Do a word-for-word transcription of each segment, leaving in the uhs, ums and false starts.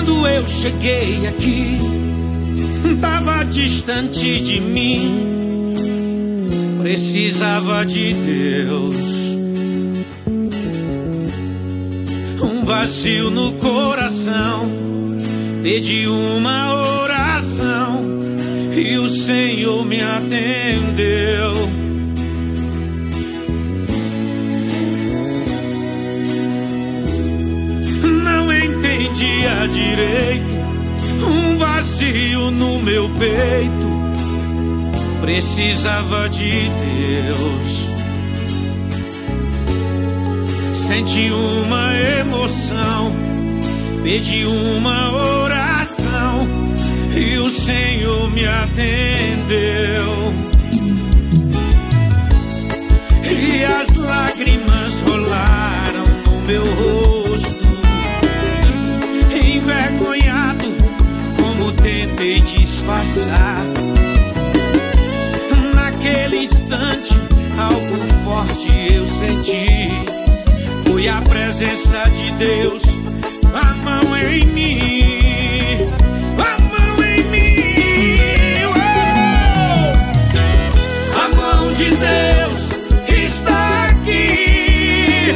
Quando eu cheguei aqui, tava distante de mim, precisava de Deus. Um vazio no coração, pedi uma oração e o Senhor me atendeu. Não entendia direito, um vazio no meu peito, precisava de Deus. Senti uma emoção, pedi uma oração e o Senhor me atendeu. E as lágrimas rolaram no meu rosto, envergonhado como tentei disfarçar. Naquele instante algo forte eu senti, foi a presença de Deus, a mão em mim, a mão em mim. Oh! A mão de Deus está aqui,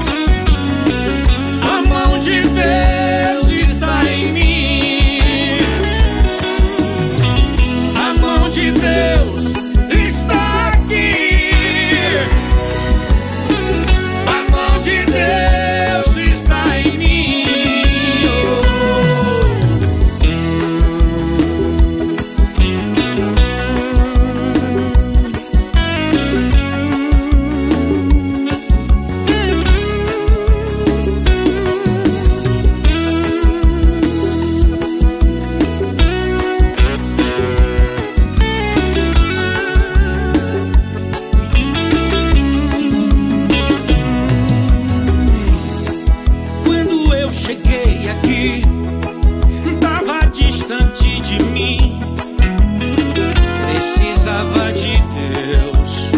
a mão de Deus está em mim, a mão de Deus está aqui. De Deus está em mim. Cheguei aqui, tava distante de mim, precisava de Deus.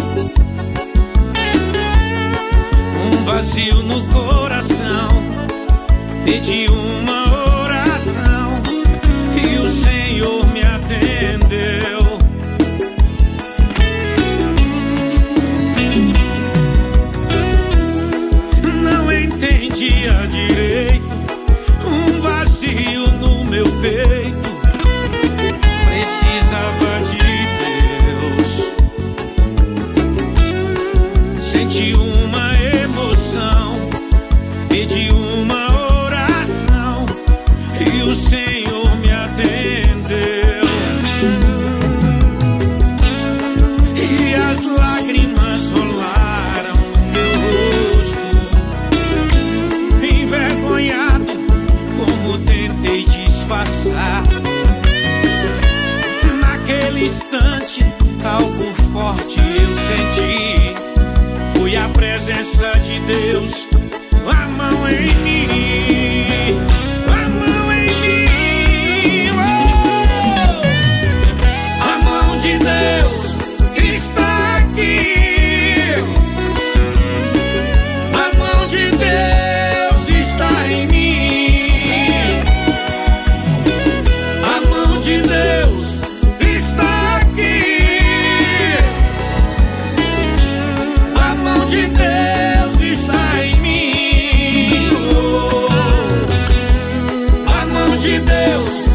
Um vazio no coração, pedi uma oração e o Senhor me atendeu. Não entendia direito, um vazio no meu peito, precisava de Deus. Senti uma emoção, pedi uma oração e o Senhor me atendeu. E as lágrimas rolaram no meu rosto, envergonhado como tentei disfarçar. Naquele instante algo forte eu senti, foi a presença de Deus, a mão em mim, a mão em mim. Oh! A mão de Deus está aqui, a mão de Deus está em mim, a mão de Deus está aqui, a mão de Deus está em mim. Oh, a mão de Deus